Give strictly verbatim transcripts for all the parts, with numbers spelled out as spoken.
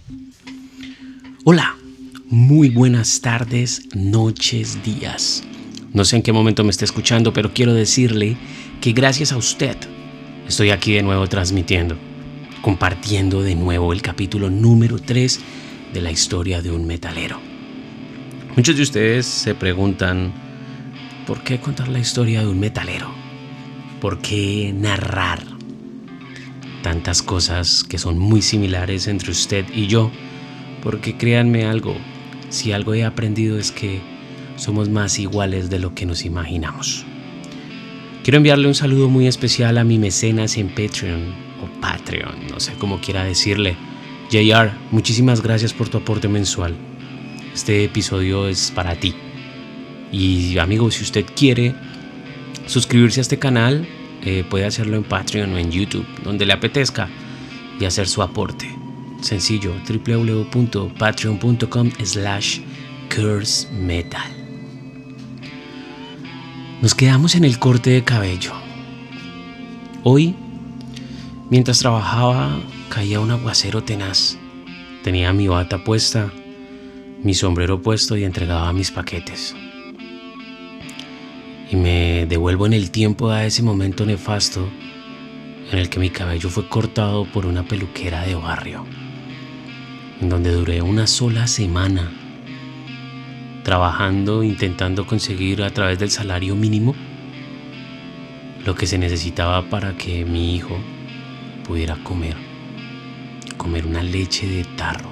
Hola, muy buenas tardes, noches, días. No sé en qué momento me esté escuchando, pero quiero decirle que gracias a usted estoy aquí de nuevo transmitiendo, compartiendo de nuevo el capítulo número tres de la historia de un metalero. Muchos de ustedes se preguntan, ¿por qué contar la historia de un metalero? ¿Por qué narrar tantas cosas que son muy similares entre usted y yo? Porque créanme algo, si algo he aprendido es que somos más iguales de lo que nos imaginamos. Quiero enviarle un saludo muy especial a mi mecenas en Patreon o Patreon, no sé cómo quiera decirle. J R, muchísimas gracias por tu aporte mensual. Este episodio es para ti. Y amigo, si usted quiere suscribirse a este canal, eh, puede hacerlo en Patreon o en YouTube, donde le apetezca, y hacer su aporte. Sencillo, doble u doble u doble u punto patreon punto com slash curse metal. Nos quedamos en el corte de cabello. Hoy, mientras trabajaba, caía un aguacero tenaz. Tenía mi bata puesta, mi sombrero puesto y entregaba mis paquetes. Y me devuelvo en el tiempo a ese momento nefasto en el que mi cabello fue cortado por una peluquera de barrio, en donde duré una sola semana trabajando, intentando conseguir a través del salario mínimo lo que se necesitaba para que mi hijo pudiera comer, comer una leche de tarro,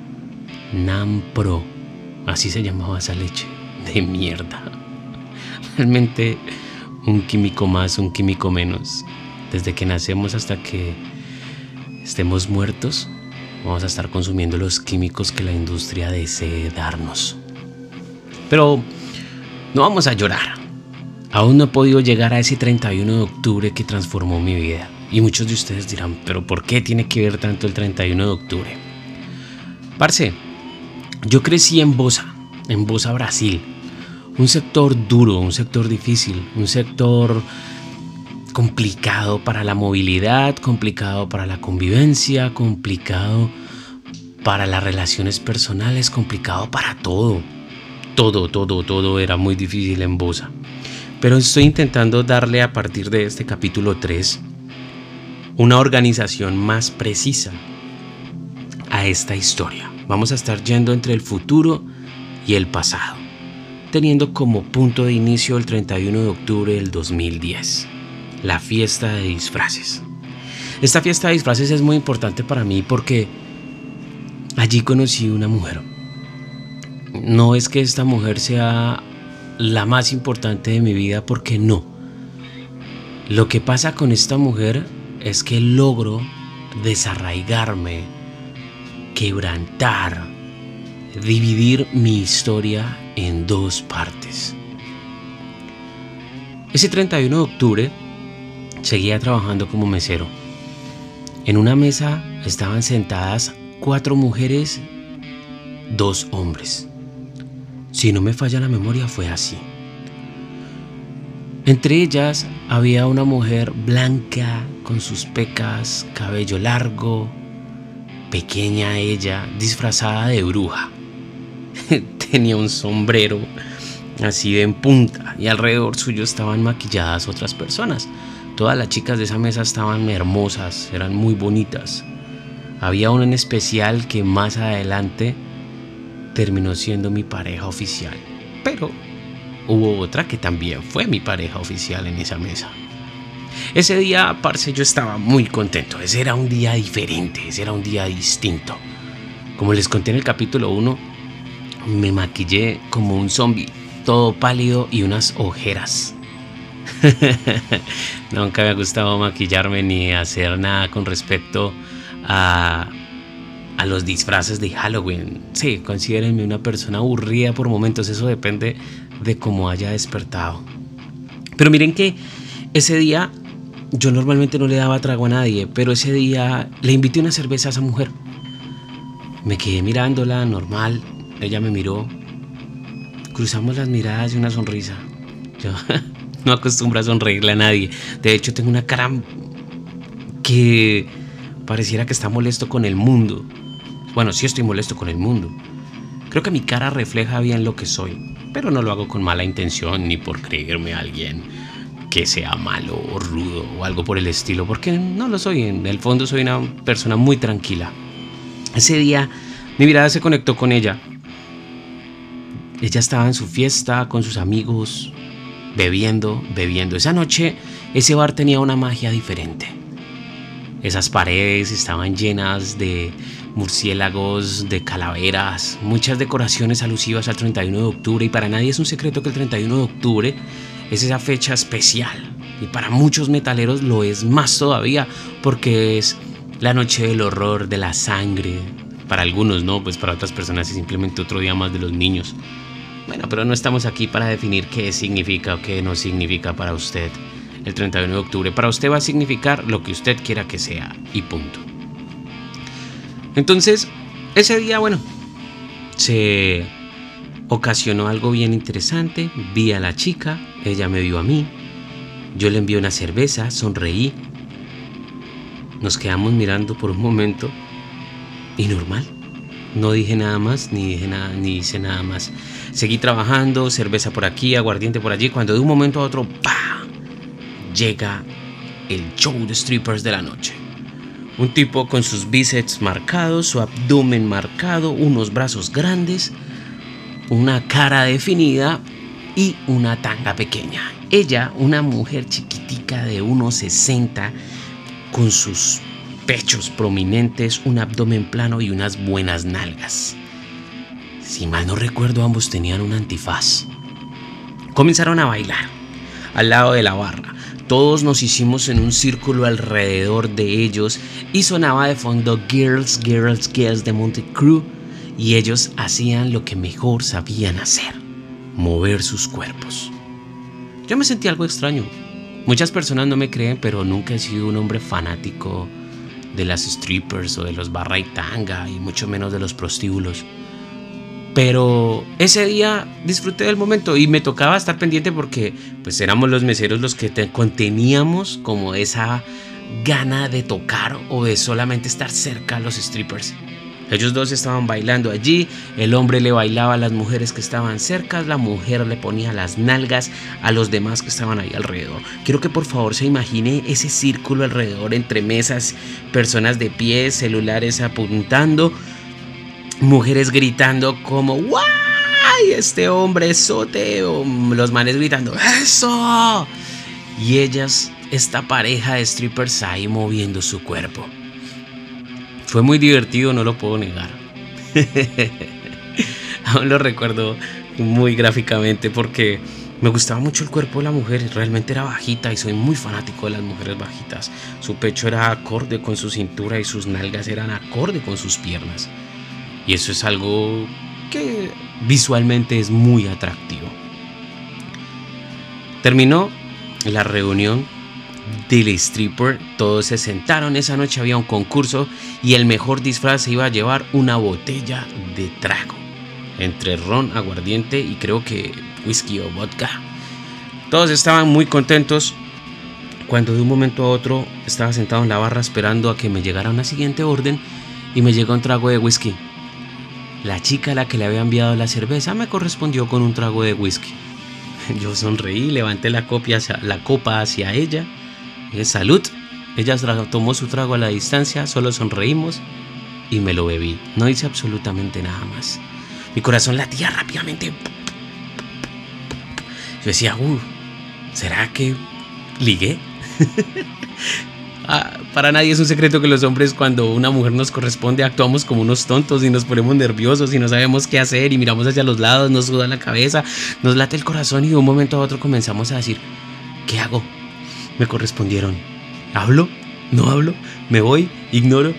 Nampro, así se llamaba esa leche de mierda. Realmente un químico más, un químico menos. Desde que nacemos hasta que estemos muertos, vamos a estar consumiendo los químicos que la industria desee darnos. Pero no vamos a llorar. Aún no he podido llegar a ese treinta y uno de octubre que transformó mi vida. Y muchos de ustedes dirán, ¿pero por qué tiene que ver tanto el treinta y uno de octubre? Parce, yo crecí en Bosa, en Bosa, Brasil. Un sector duro, un sector difícil, un sector complicado para la movilidad, complicado para la convivencia, complicado para las relaciones personales, complicado para todo. Todo, todo, todo era muy difícil en Bosa. Pero estoy intentando darle a partir de este capítulo tres una organización más precisa a esta historia. Vamos a estar yendo entre el futuro y el pasado, teniendo como punto de inicio el treinta y uno de octubre del dos mil diez, la fiesta de disfraces. Esta fiesta de disfraces es muy importante para mí porque allí conocí una mujer. No es que esta mujer sea la más importante de mi vida, porque no. Lo que pasa con esta mujer es que logro desarraigarme, quebrantar, dividir mi historia en dos partes. Ese treinta y uno de octubre seguía trabajando como mesero. En una mesa estaban sentadas cuatro mujeres, dos hombres. Si no me falla la memoria, fue así. Entre ellas había una mujer blanca con sus pecas, cabello largo, pequeña ella, disfrazada de bruja. Tenía un sombrero así de en punta y alrededor suyo estaban maquilladas otras personas. Todas las chicas de esa mesa estaban hermosas, eran muy bonitas. Había una en especial que más adelante terminó siendo mi pareja oficial, pero hubo otra que también fue mi pareja oficial en esa mesa. Ese día, parce, yo estaba muy contento. Ese era un día diferente, ese era un día distinto. Como les conté en el capítulo uno, me maquillé como un zombie, todo pálido y unas ojeras. Nunca me ha gustado maquillarme ni hacer nada con respecto a, a los disfraces de Halloween. Sí, considérenme una persona aburrida por momentos, eso depende de cómo haya despertado. Pero miren que ese día yo normalmente no le daba trago a nadie, pero ese día le invité una cerveza a esa mujer. Me quedé mirándola normal, ella me miró, cruzamos las miradas y una sonrisa. Yo no acostumbro a sonreírle a nadie. De hecho, tengo una cara que pareciera que está molesto con el mundo. Bueno, sí estoy molesto con el mundo. Creo que mi cara refleja bien lo que soy, pero no lo hago con mala intención ni por creerme a alguien que sea malo o rudo o algo por el estilo, porque no lo soy. En el fondo soy una persona muy tranquila. Ese día mi mirada se conectó con ella. Ella estaba en su fiesta con sus amigos, bebiendo, bebiendo. Esa noche ese bar tenía una magia diferente. Esas paredes estaban llenas de murciélagos, de calaveras, muchas decoraciones alusivas al treinta y uno de octubre, y para nadie es un secreto que el treinta y uno de octubre es esa fecha especial, y para muchos metaleros lo es más todavía, porque es la noche del horror, de la sangre. Para algunos no, pues para otras personas es simplemente otro día más de los niños. Bueno, pero no estamos aquí para definir qué significa o qué no significa para usted el treinta y uno de octubre. Para usted va a significar lo que usted quiera que sea, y punto. Entonces, ese día, bueno, se ocasionó algo bien interesante. Vi a la chica, ella me vio a mí, yo le envié una cerveza, sonreí, nos quedamos mirando por un momento y normal. No dije nada más, ni dije nada, ni hice nada más. Seguí trabajando, cerveza por aquí, aguardiente por allí, cuando de un momento a otro, ¡pah!, llega el show de strippers de la noche. Un tipo con sus bíceps marcados, su abdomen marcado, unos brazos grandes, una cara definida y una tanga pequeña. Ella, una mujer chiquitica de uno sesenta, con sus pechos prominentes, un abdomen plano y unas buenas nalgas. Si mal no recuerdo, ambos tenían un antifaz. Comenzaron a bailar al lado de la barra. Todos nos hicimos en un círculo alrededor de ellos y sonaba de fondo Girls, Girls, Girls de Mötley Crüe, y ellos hacían lo que mejor sabían hacer: mover sus cuerpos. Yo me sentí algo extraño. Muchas personas no me creen, pero nunca he sido un hombre fanático de las strippers o de los barra y tanga, y mucho menos de los prostíbulos. Pero ese día disfruté del momento y me tocaba estar pendiente porque pues éramos los meseros los que te conteníamos como esa gana de tocar o de solamente estar cerca a los strippers. Ellos dos estaban bailando allí, el hombre le bailaba a las mujeres que estaban cerca, la mujer le ponía las nalgas a los demás que estaban ahí alrededor. Quiero que por favor se imagine ese círculo alrededor, entre mesas, personas de pie, celulares apuntando, mujeres gritando como ¡guay! Este hombre sote, o los manes gritando ¡eso! Y ellas, esta pareja de strippers ahí moviendo su cuerpo. Fue muy divertido, no lo puedo negar. Aún lo recuerdo muy gráficamente porque me gustaba mucho el cuerpo de la mujer. Realmente era bajita y soy muy fanático de las mujeres bajitas. Su pecho era acorde con su cintura y sus nalgas eran acorde con sus piernas. Y eso es algo que visualmente es muy atractivo. Terminó la reunión del stripper, todos se sentaron. Esa noche había un concurso y el mejor disfraz se iba a llevar una botella de trago, entre ron, aguardiente y creo que whisky o vodka. Todos estaban muy contentos cuando de un momento a otro estaba sentado en la barra esperando a que me llegara una siguiente orden y me llegó un trago de whisky. La chica a la que le había enviado la cerveza me correspondió con un trago de whisky. Yo sonreí, levanté la, copia hacia, la copa hacia ella. Eh, salud. Ella tomó su trago a la distancia, solo sonreímos y me lo bebí. No hice absolutamente nada más. Mi corazón latía rápidamente. Yo decía, uh, ¿será que ligué? Ah, para nadie es un secreto que los hombres, cuando una mujer nos corresponde, actuamos como unos tontos y nos ponemos nerviosos y no sabemos qué hacer y miramos hacia los lados, nos suda la cabeza, nos late el corazón y de un momento a otro comenzamos a decir, ¿qué hago? Me correspondieron. ¿Hablo? ¿No hablo? ¿Me voy? ¿Ignoro?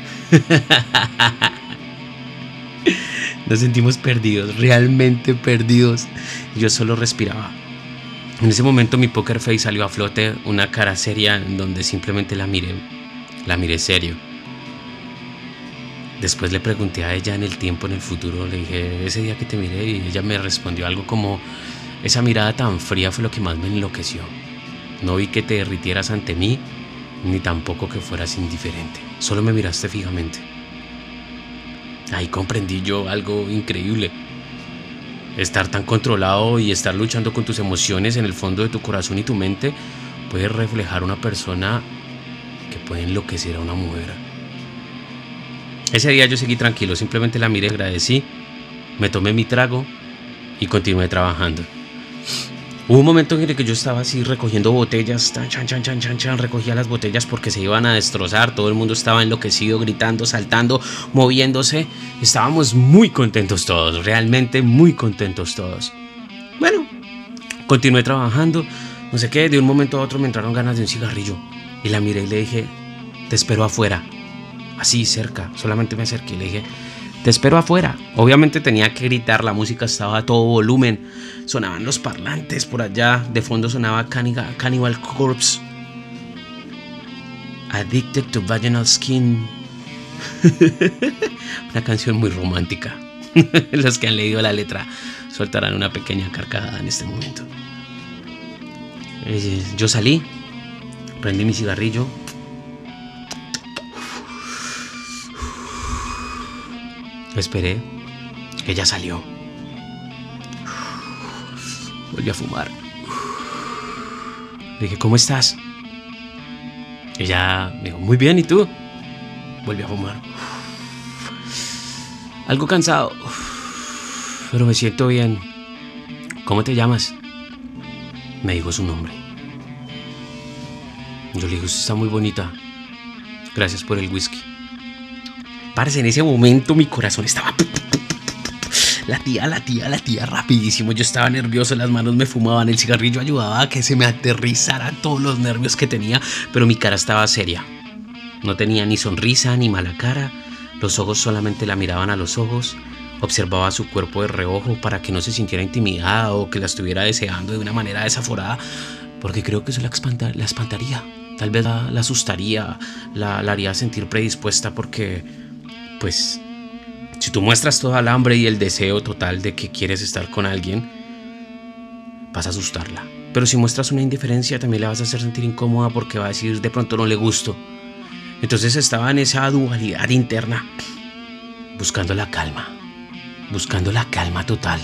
Nos sentimos perdidos, realmente perdidos. Yo solo respiraba. En ese momento mi poker face salió a flote, una cara seria en donde simplemente la miré, la miré serio. Después le pregunté a ella en el tiempo, en el futuro, le dije, ese día que te miré, y ella me respondió algo como, esa mirada tan fría fue lo que más me enloqueció. No vi que te derritieras ante mí, ni tampoco que fueras indiferente, solo me miraste fijamente. Ahí comprendí yo algo increíble. Estar tan controlado y estar luchando con tus emociones en el fondo de tu corazón y tu mente puede reflejar una persona que puede enloquecer a una mujer. Ese día yo seguí tranquilo, simplemente la miré, agradecí, me tomé mi trago y continué trabajando. Hubo un momento en el que yo estaba así recogiendo botellas, chan, chan, chan, chan, chan, chan, recogía las botellas porque se iban a destrozar, todo el mundo estaba enloquecido, gritando, saltando, moviéndose. Estábamos muy contentos todos, realmente muy contentos todos. Bueno, continué trabajando, no sé qué, de un momento a otro me entraron ganas de un cigarrillo y la miré y le dije, te espero afuera, así cerca, solamente me acerqué y le dije, te espero afuera. Obviamente tenía que gritar, la música estaba a todo volumen, sonaban los parlantes por allá, de fondo sonaba Cannibal, Cannibal Corpse, Addicted to Vaginal Skin. Una canción muy romántica. Los que han leído la letra soltarán una pequeña carcajada en este momento. Yo salí, prendí mi cigarrillo. Esperé, ella salió. Volví a fumar. Le dije, ¿cómo estás? Ella me dijo, muy bien, ¿y tú? Volví a fumar. Algo cansado, pero me siento bien. ¿Cómo te llamas? Me dijo su nombre. Yo le dije, usted está muy bonita. Gracias por el whisky. Parce, en ese momento mi corazón estaba... Latía, latía, latía rapidísimo. Yo estaba nervioso, las manos me fumaban. El cigarrillo ayudaba a que se me aterrizaran todos los nervios que tenía. Pero mi cara estaba seria. No tenía ni sonrisa ni mala cara. Los ojos solamente la miraban a los ojos. Observaba su cuerpo de reojo para que no se sintiera intimidada o que la estuviera deseando de una manera desaforada, porque creo que eso la, espanta, la espantaría. Tal vez la, la asustaría, la, la haría sentir predispuesta, porque pues si tú muestras toda el hambre y el deseo total de que quieres estar con alguien, vas a asustarla. Pero si muestras una indiferencia, también la vas a hacer sentir incómoda, porque va a decir, de pronto no le gusto. Entonces estaba en esa dualidad interna, buscando la calma, buscando la calma total.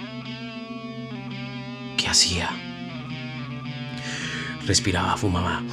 ¿Qué hacía? Respiraba, fumaba.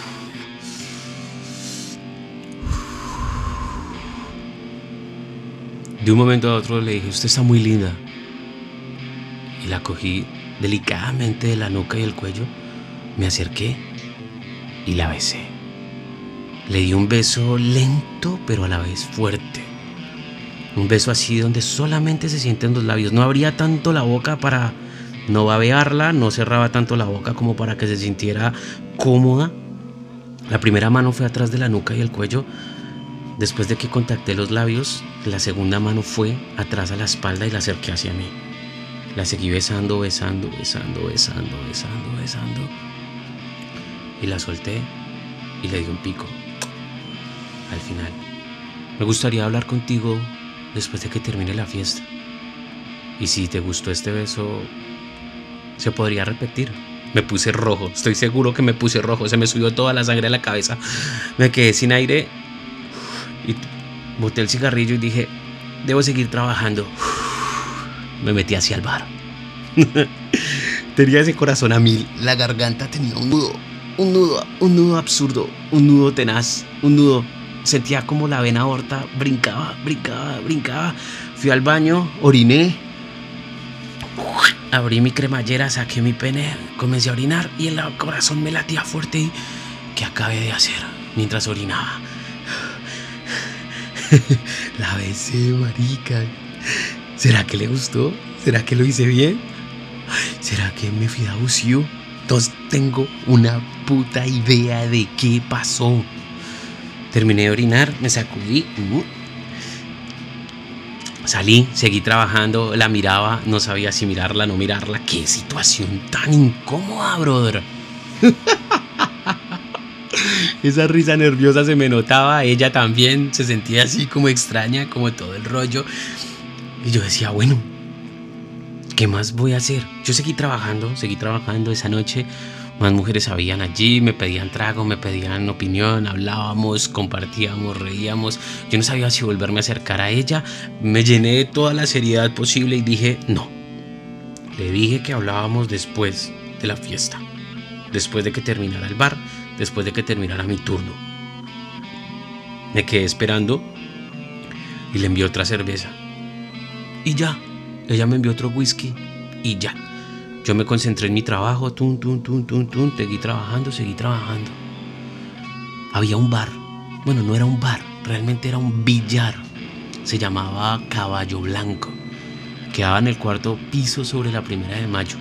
De un momento a otro le dije, usted está muy linda. Y la cogí delicadamente de la nuca y el cuello, me acerqué y la besé. Le di un beso lento, pero a la vez fuerte. Un beso así donde solamente se sienten los labios. No abría tanto la boca para no babearla, no cerraba tanto la boca como para que se sintiera cómoda. La primera mano fue atrás de la nuca y el cuello. Después de que contacté los labios, la segunda mano fue atrás a la espalda y la acerqué hacia mí. La seguí besando, besando, besando, besando, besando, besando. Y la solté y le di un pico. Al final, me gustaría hablar contigo después de que termine la fiesta. Y si te gustó este beso, se podría repetir. Me puse rojo, estoy seguro que me puse rojo. Se me subió toda la sangre a la cabeza. Me quedé sin aire y boté el cigarrillo y dije, debo seguir trabajando. Me metí hacia el bar. Tenía ese corazón a mil. La garganta tenía un nudo, un nudo, un nudo absurdo, un nudo tenaz, un nudo. Sentía como la vena aorta brincaba, brincaba, brincaba. Fui al baño, oriné, abrí mi cremallera, saqué mi pene, comencé a orinar y el corazón me latía fuerte. Y ¿qué acabé de hacer mientras orinaba? La besé, marica. ¿Será que le gustó? ¿Será que lo hice bien? ¿Será que me fui a bucio? Entonces tengo una puta idea de qué pasó. Terminé de orinar, me sacudí, uh, salí, seguí trabajando, la miraba, no sabía si mirarla o no mirarla. Qué situación tan incómoda, brother. Esa risa nerviosa se me notaba, ella también se sentía así como extraña, como todo el rollo. Y yo decía, bueno, ¿qué más voy a hacer? Yo seguí trabajando, seguí trabajando esa noche. Más mujeres habían allí, me pedían trago, me pedían opinión, hablábamos, compartíamos, reíamos. Yo no sabía si volverme a acercar a ella. Me llené de toda la seriedad posible y dije no. Le dije que hablábamos después de la fiesta, después de que terminara el bar, después de que terminara mi turno. Me quedé esperando y le envié otra cerveza. Y ya, ella me envió otro whisky y ya. Yo me concentré en mi trabajo, tum, tum, tum, tum, tum, seguí trabajando, seguí trabajando. Había un bar, bueno, no era un bar, realmente era un billar. Se llamaba Caballo Blanco. Quedaba en el cuarto piso sobre la Primera de Mayo.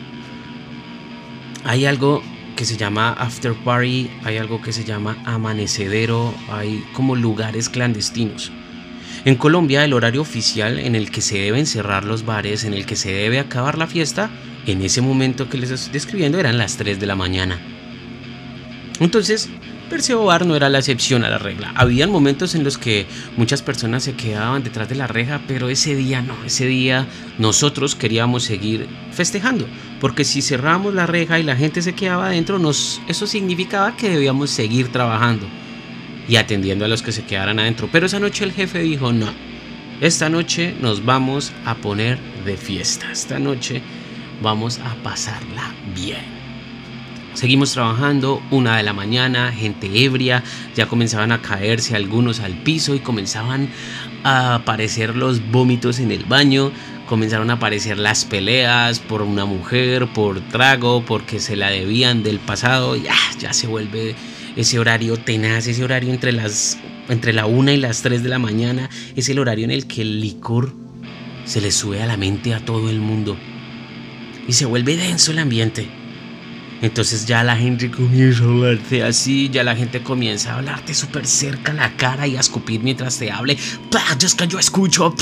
Hay algo que se llama after party, hay algo que se llama amanecedero, hay como lugares clandestinos. En Colombia, el horario oficial en el que se deben cerrar los bares, en el que se debe acabar la fiesta, en ese momento que les estoy describiendo eran las tres de la mañana. Entonces, Perseo Bar no era la excepción a la regla. Habían momentos en los que muchas personas se quedaban detrás de la reja, pero ese día no, ese día nosotros queríamos seguir festejando, porque si cerramos la reja y la gente se quedaba adentro, nos, eso significaba que debíamos seguir trabajando y atendiendo a los que se quedaran adentro. Pero esa noche el jefe dijo no, esta noche nos vamos a poner de fiesta, esta noche vamos a pasarla bien. Seguimos trabajando, una de la mañana, gente ebria, ya comenzaban a caerse algunos al piso y comenzaban a aparecer los vómitos en el baño, comenzaron a aparecer las peleas por una mujer, por trago, porque se la debían del pasado, y ya, ya se vuelve ese horario tenaz, ese horario entre las entre la una y las tres de la mañana, es el horario en el que el licor se le sube a la mente a todo el mundo y se vuelve denso el ambiente. Entonces ya la gente comienza a hablarte así, ya la gente comienza a hablarte súper cerca a la cara y a escupir mientras te hable. Es que yo escucho.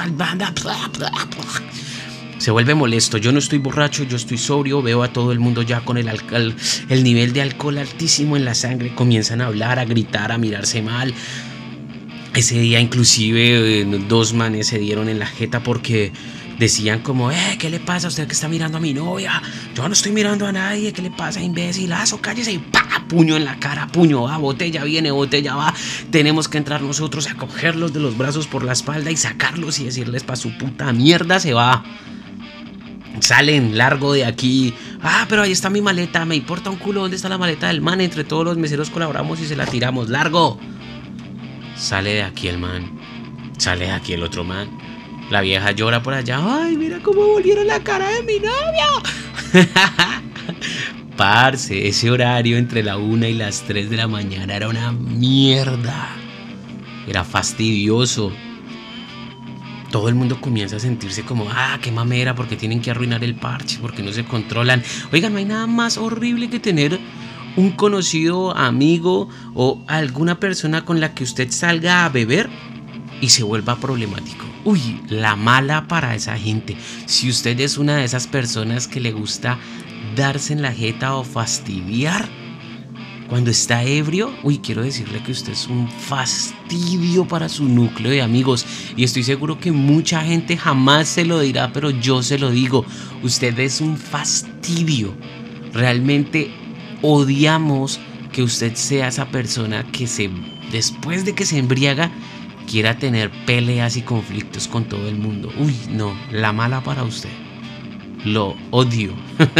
Se vuelve molesto. Yo no estoy borracho, yo estoy sobrio. Veo a todo el mundo ya con el, alcohol, el nivel de alcohol altísimo en la sangre. Comienzan a hablar, a gritar, a mirarse mal. Ese día inclusive eh, dos manes se dieron en la jeta porque decían como, eh, ¿qué le pasa a usted que está mirando a mi novia? Yo no estoy mirando a nadie, ¿qué le pasa, imbécilazo? Cállese y pa, puño en la cara, puño va, botella viene, botella va. Tenemos que entrar nosotros a cogerlos de los brazos por la espalda y sacarlos y decirles pa' su puta mierda se va. Salen largo de aquí. Ah, pero ahí está mi maleta, me importa un culo dónde está la maleta del man. Entre todos los meseros colaboramos y se la tiramos, largo. Sale de aquí el man, sale de aquí el otro man. La vieja llora por allá. Ay, mira cómo volvieron la cara de mi novio. Parce, ese horario entre la una y las tres de la mañana era una mierda. Era fastidioso. Todo el mundo comienza a sentirse como, ah, qué mamera, porque tienen que arruinar el parche, porque no se controlan. Oigan, no hay nada más horrible que tener un conocido, amigo o alguna persona con la que usted salga a beber y se vuelva problemático. Uy, la mala para esa gente. Si usted es una de esas personas que le gusta darse en la jeta o fastidiar cuando está ebrio, uy, quiero decirle que usted es un fastidio para su núcleo de amigos. Y estoy seguro que mucha gente jamás se lo dirá, pero yo se lo digo. Usted es un fastidio. Realmente odiamos que usted sea esa persona que se, después de que se embriaga, quiera tener peleas y conflictos con todo el mundo. Uy, no, la mala para usted. Lo odio.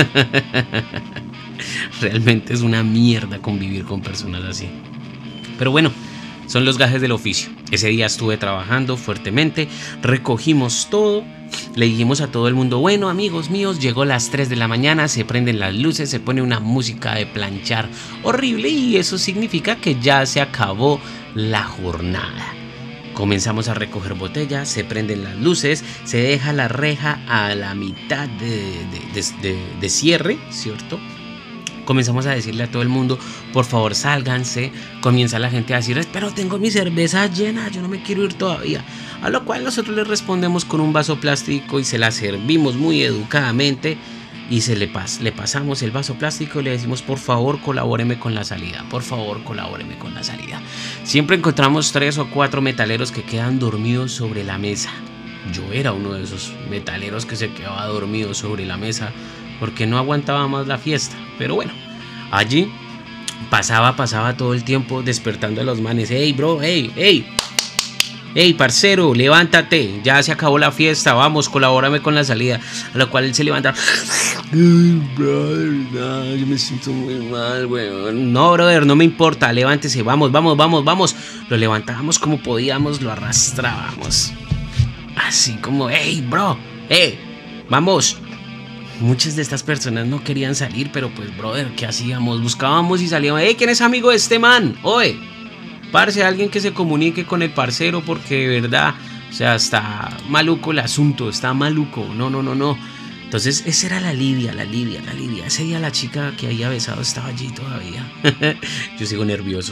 Realmente es una mierda convivir con personas así. Pero bueno, son los gajes del oficio. Ese día estuve trabajando fuertemente, recogimos todo, le dijimos a todo el mundo, bueno amigos míos, llegó las tres de la mañana, se prenden las luces, se pone una música de planchar horrible y eso significa que ya se acabó la jornada. Comenzamos a recoger botellas, se prenden las luces, se deja la reja a la mitad de, de, de, de, de cierre, ¿cierto? Comenzamos a decirle a todo el mundo, por favor sálganse. Comienza la gente a decir, pero tengo mi cerveza llena, yo no me quiero ir todavía. A lo cual nosotros le respondemos con un vaso plástico y se la servimos muy educadamente. Y se le, pas, le pasamos el vaso plástico y le decimos, por favor, colabóreme con la salida. Por favor, colabóreme con la salida. Siempre encontramos tres o cuatro metaleros que quedan dormidos sobre la mesa. Yo era uno de esos metaleros que se quedaba dormido sobre la mesa porque no aguantaba más la fiesta. Pero bueno, Allí pasaba, pasaba todo el tiempo despertando a los manes. Hey, bro, hey, hey. Hey, parcero, levántate, ya se acabó la fiesta, vamos, colabórame con la salida. A lo cual él se levanta. Brother, no, yo me siento muy mal, weón. No, brother, no me importa, levántese, vamos, vamos, vamos, vamos. Lo levantábamos como podíamos, lo arrastrábamos. Así como, hey, bro, hey, vamos. Muchas de estas personas no querían salir, pero pues, brother, ¿qué hacíamos? Buscábamos y salíamos. Hey, ¿quién es amigo de este man? Oye. Parce, alguien que se comunique con el parcero, porque de verdad, o sea, está maluco el asunto, está maluco, no, no, no, no. Entonces, esa era la Lidia, la Lidia, la Lidia. Ese día la chica que había besado estaba allí todavía. Yo sigo nervioso.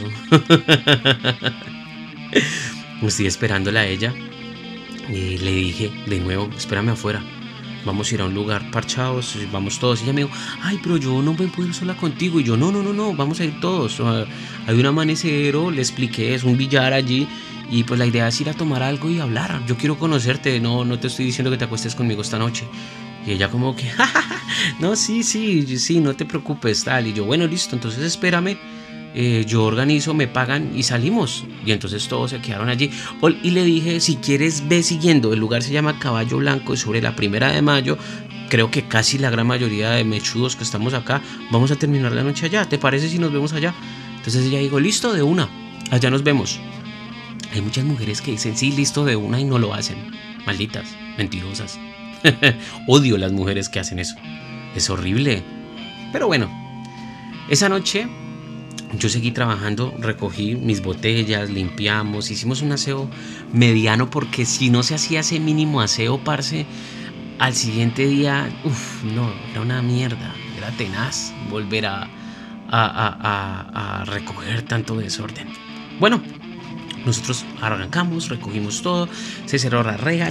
Estoy esperándola a ella. Y le dije de nuevo, espérame afuera. Vamos a ir a un lugar parchados, vamos todos. Y ella me dijo, ay, pero yo no me puedo ir sola contigo. Y yo, no, no, no, no, vamos a ir todos. O sea, hay un amanecedero, le expliqué, es un billar allí. Y pues la idea es ir a tomar algo y hablar. Yo quiero conocerte, no, no te estoy diciendo que te acuestes conmigo esta noche. Y ella como que, no, sí, sí, sí, no te preocupes, tal. Y yo, bueno, listo, entonces espérame. Eh, yo organizo, me pagan y salimos. Y entonces todos se quedaron allí. Y le dije, si quieres ve siguiendo. El lugar se llama Caballo Blanco, es sobre la primera de mayo. Creo que casi la gran mayoría de mechudos que estamos acá vamos a terminar la noche allá. ¿Te parece si nos vemos allá? Entonces ella dijo, listo, de una, allá nos vemos. Hay muchas mujeres que dicen, sí, listo, de una, y no lo hacen. Malditas, mentirosas. Odio las mujeres que hacen eso. Es horrible. Pero bueno, esa noche yo seguí trabajando, recogí mis botellas, limpiamos, hicimos un aseo mediano, porque si no se hacía ese mínimo aseo, parce, al siguiente día, uff, no, era una mierda, era tenaz volver a, a, a, a, a recoger tanto desorden. Bueno, nosotros arrancamos, recogimos todo, se cerró la reja,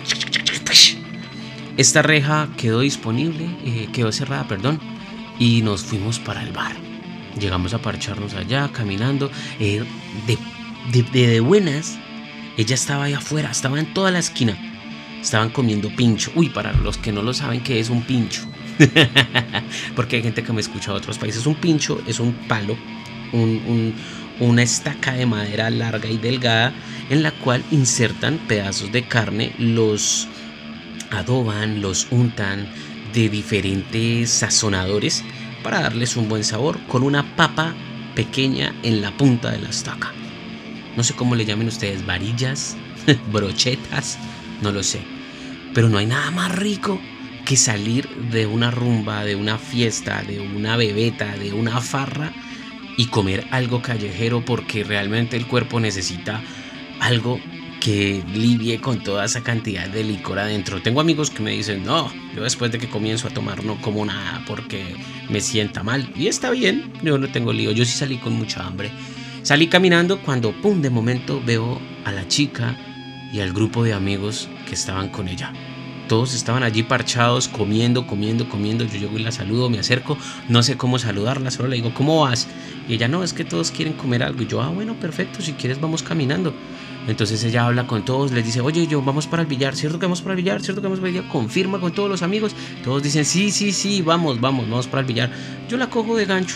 esta reja quedó disponible, eh, quedó cerrada, perdón, y nos fuimos para el bar. Llegamos a parcharnos allá, caminando, eh, de, de, de, de buenas. Ella estaba ahí afuera, estaba en toda la esquina. Estaban comiendo pincho. Uy, para los que no lo saben, ¿qué es un pincho? Porque hay gente que me escucha de otros países. Un pincho es un palo, un, un, una estaca de madera larga y delgada, en la cual insertan pedazos de carne, los adoban, los untan de diferentes sazonadores para darles un buen sabor, con una papa pequeña en la punta de la estaca. No sé cómo le llamen ustedes, varillas, brochetas, no lo sé. Pero no hay nada más rico que salir de una rumba, de una fiesta, de una bebeta, de una farra y comer algo callejero, porque realmente el cuerpo necesita algo que lidie con toda esa cantidad de licor adentro. Tengo amigos que me dicen, no, yo después de que comienzo a tomar no como nada porque me sienta mal. Y está bien, yo no tengo lío, yo sí salí con mucha hambre. Salí caminando cuando, pum, de momento veo a la chica y al grupo de amigos que estaban con ella. Todos estaban allí parchados, comiendo, comiendo, comiendo. Yo llego y la saludo, me acerco, no sé cómo saludarla, solo le digo, ¿cómo vas? Y ella, no, es que todos quieren comer algo. Y yo, ah, bueno, perfecto, si quieres vamos caminando. Entonces ella habla con todos, les dice, oye, yo vamos para el billar, ¿cierto que vamos para el billar? ¿Cierto que vamos para el billar? Confirma con todos los amigos. Todos dicen, sí, sí, sí, vamos, vamos, vamos para el billar. Yo la cojo de gancho,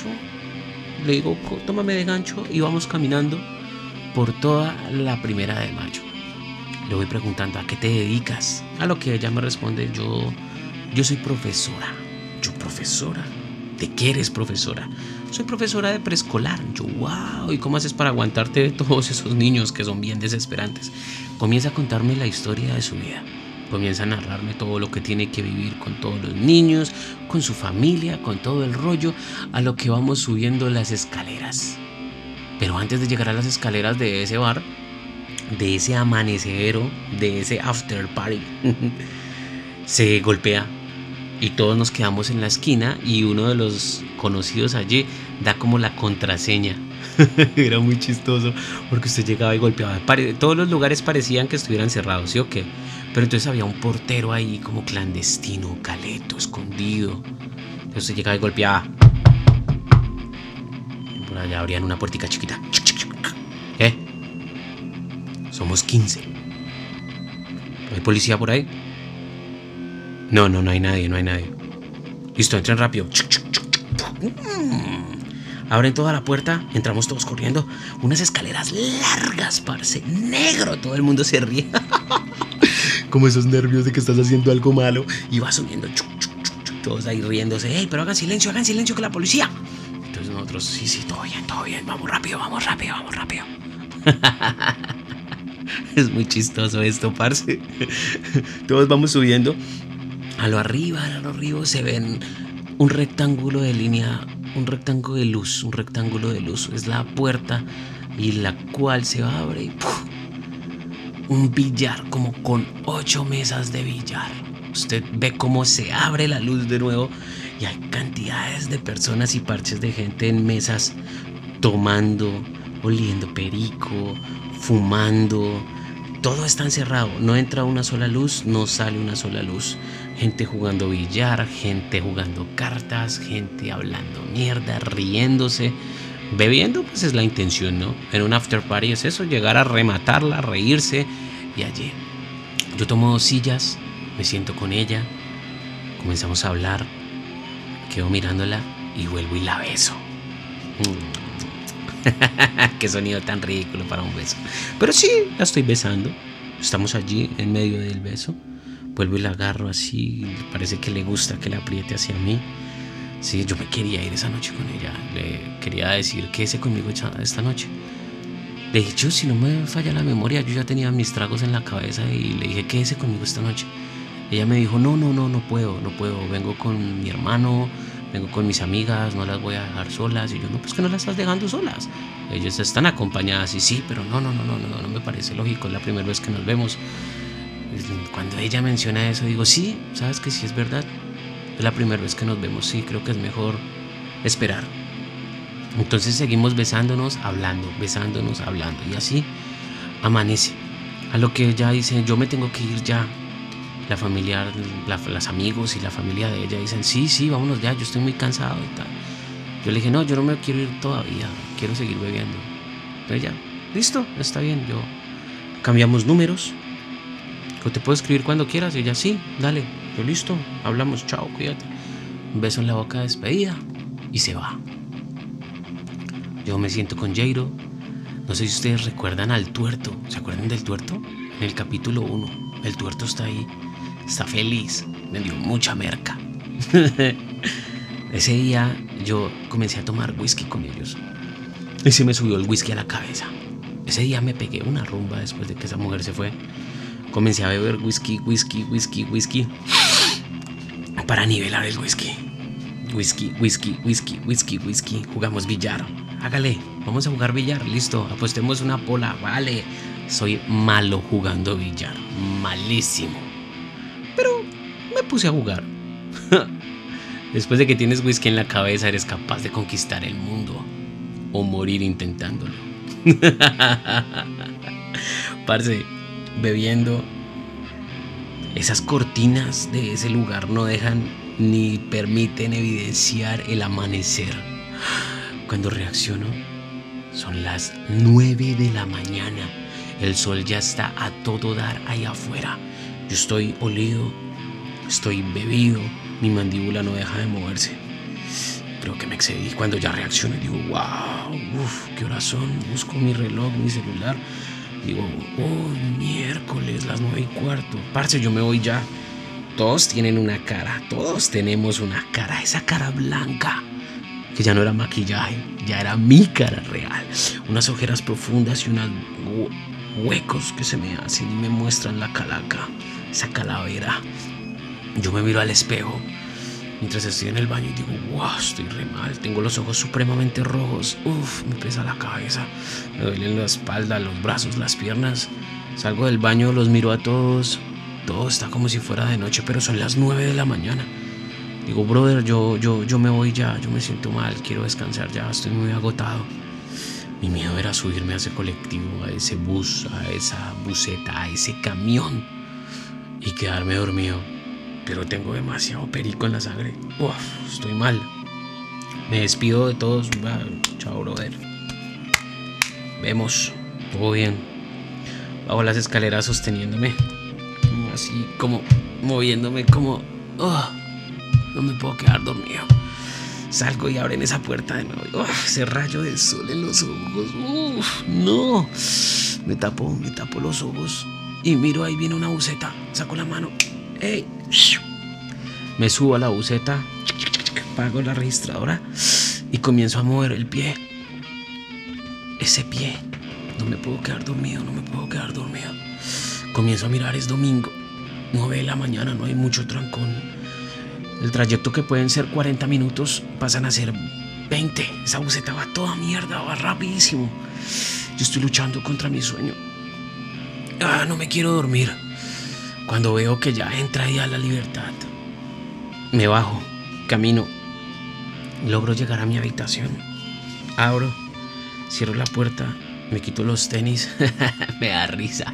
le digo, tómame de gancho y vamos caminando por toda la primera de mayo. Le voy preguntando, ¿a qué te dedicas? A lo que ella me responde, yo, yo soy profesora. Yo, profesora. ¿De qué eres profesora? Soy profesora de preescolar. Yo, wow, ¿y cómo haces para aguantarte de todos esos niños que son bien desesperantes? Comienza a contarme la historia de su vida. Comienza a narrarme todo lo que tiene que vivir con todos los niños, con su familia, con todo el rollo, a lo que vamos subiendo las escaleras. Pero antes de llegar a las escaleras de ese bar, de ese amanecedero, de ese after party, se golpea y todos nos quedamos en la esquina y uno de los conocidos allí da como la contraseña. Era muy chistoso porque usted llegaba y golpeaba. Todos los lugares parecían que estuvieran cerrados, ¿sí o qué? Pero entonces había un portero ahí como clandestino, caleto, escondido. Entonces usted llegaba y golpeaba. Por allá abrían una puertica chiquita. ¿Eh? Somos quince. ¿Hay policía por ahí? No, no, no hay nadie, no hay nadie. Listo, entren rápido. Abren toda la puerta, entramos todos corriendo. Unas escaleras largas, parce, negro. Todo el mundo se ríe. Como esos nervios de que estás haciendo algo malo. Y va subiendo, chuc, chuc, chuc, chuc, todos ahí riéndose. Ey, pero hagan silencio, hagan silencio, que la policía. Entonces nosotros, sí, sí, todo bien, todo bien. Vamos rápido, vamos rápido, vamos rápido. Es muy chistoso esto, parce. Todos vamos subiendo. A lo arriba, a lo arriba se ven un rectángulo de línea, un rectángulo de luz, un rectángulo de luz. Es la puerta y la cual se abre y ¡puf! Un billar como con ocho mesas de billar. Usted ve cómo se abre la luz de nuevo y hay cantidades de personas y parches de gente en mesas tomando, oliendo perico, fumando. Todo está encerrado, no entra una sola luz, no sale una sola luz. Gente jugando billar, gente jugando cartas, gente hablando mierda, riéndose, bebiendo, pues es la intención, ¿no? En un after party es eso, llegar a rematarla, reírse. Y allí yo tomo dos sillas, me siento con ella, comenzamos a hablar, quedo mirándola y vuelvo y la beso. Mm. Qué sonido tan ridículo para un beso. Pero sí, la estoy besando. Estamos allí en medio del beso. Vuelvo y la agarro así. Parece que le gusta que la apriete hacia mí. Sí, yo me quería ir esa noche con ella. Le quería decir, quédese conmigo esta noche. De hecho, si no me falla la memoria, yo ya tenía mis tragos en la cabeza y le dije, quédese conmigo esta noche. Ella me dijo, no, no, no, no puedo, no puedo. Vengo con mi hermano, vengo con mis amigas, no las voy a dejar solas. Y yo, no, pues que no las estás dejando solas. Ellas están acompañadas y sí, pero no, no, no, no, no, no me parece lógico. Es la primera vez que nos vemos. Cuando ella menciona eso, digo, sí, sabes que sí es verdad. Es la primera vez que nos vemos, sí, creo que es mejor esperar. Entonces seguimos besándonos, hablando, besándonos, hablando. Y así amanece. A lo que ella dice, yo me tengo que ir ya. La familia, la, las amigos y la familia de ella dicen, sí, sí, vámonos ya, yo estoy muy cansado y tal. Yo le dije, no, yo no me quiero ir todavía, quiero seguir bebiendo. Entonces ya, listo, está bien, yo cambiamos números. Yo te puedo escribir cuando quieras. Y ella, sí, dale, yo listo, hablamos, chao, cuídate. Un beso en la boca de despedida y se va. Yo me siento con Jairo. No sé si ustedes recuerdan al tuerto. ¿Se acuerdan del tuerto? En el capítulo uno, el tuerto está ahí, está feliz, me dio mucha merca. Ese día yo comencé a tomar whisky con ellos y se me subió el whisky a la cabeza. Ese día me pegué una rumba después de que esa mujer se fue. Comencé a beber whisky, whisky, whisky, whisky para nivelar el whisky. Whisky, whisky, whisky, whisky, whisky. Jugamos billar. Hágale, vamos a jugar billar, listo. Apostemos una pola, vale. Soy malo jugando billar, malísimo. Pero me puse a jugar. Después de que tienes whisky en la cabeza, eres capaz de conquistar el mundo o morir intentándolo. Parce, bebiendo, esas cortinas de ese lugar no dejan ni permiten evidenciar el amanecer. Cuando reacciono, son las nueve de la mañana. El sol ya está a todo dar ahí afuera. Yo estoy olido, estoy bebido, mi mandíbula no deja de moverse. Creo que me excedí. Cuando ya reacciono digo, wow, uff, ¿qué horas son? Busco mi reloj, mi celular. Digo, oh, miércoles, las nueve y cuarto. Parce, yo me voy ya. Todos tienen una cara, todos tenemos una cara. Esa cara blanca, que ya no era maquillaje, ya era mi cara real. Unas ojeras profundas y unos huecos que se me hacen y me muestran la calaca, esa calavera. Yo me miro al espejo mientras estoy en el baño y digo, wow, estoy re mal, tengo los ojos supremamente rojos, uff, me pesa la cabeza, me duelen la espalda, los brazos, las piernas. Salgo del baño, los miro a todos, todo está como si fuera de noche, pero son las nueve de la mañana. Digo, brother, yo, yo, yo me voy ya, yo me siento mal, quiero descansar ya, estoy muy agotado. Mi miedo era subirme a ese colectivo, a ese bus, a esa buseta, a ese camión y quedarme dormido. Pero tengo demasiado perico en la sangre. Uf, estoy mal. Me despido de todos. Chao, brother. Vemos. Todo bien. Bajo las escaleras sosteniéndome. Así como moviéndome como... Oh, no me puedo quedar dormido. Salgo y abren esa puerta de nuevo. Uf, ese rayo de sol en los ojos. Uf, no. Me tapo, me tapo los ojos y miro, ahí viene una buceta. Saco la mano. ¡Ey! Me subo a la buceta, pago la registradora y comienzo a mover el pie. Ese pie. No me puedo quedar dormido, no me puedo quedar dormido. Comienzo a mirar, es domingo, nueve de la mañana, no hay mucho trancón. El trayecto que pueden ser cuarenta minutos pasan a ser veinte. Esa buceta va toda mierda, va rapidísimo. Yo estoy luchando contra mi sueño. Ah, no me quiero dormir. Cuando veo que ya entra ya la libertad, me bajo, camino, logro llegar a mi habitación. Abro, cierro la puerta, me quito los tenis. Me da risa.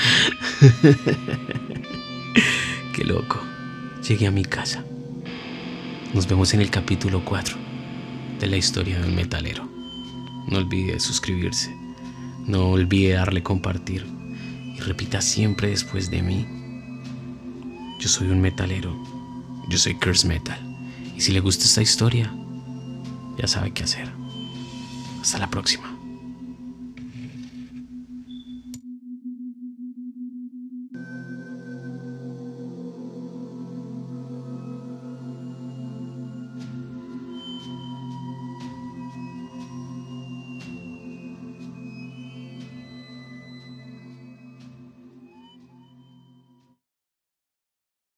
Qué loco. Llegué a mi casa. Nos vemos en el capítulo cuatro de la historia de un metalero. No olvide suscribirse. No olvide darle compartir. Y repita siempre después de mí: yo soy un metalero. Yo soy Curse Metal. Y si le gusta esta historia, ya sabe qué hacer. Hasta la próxima.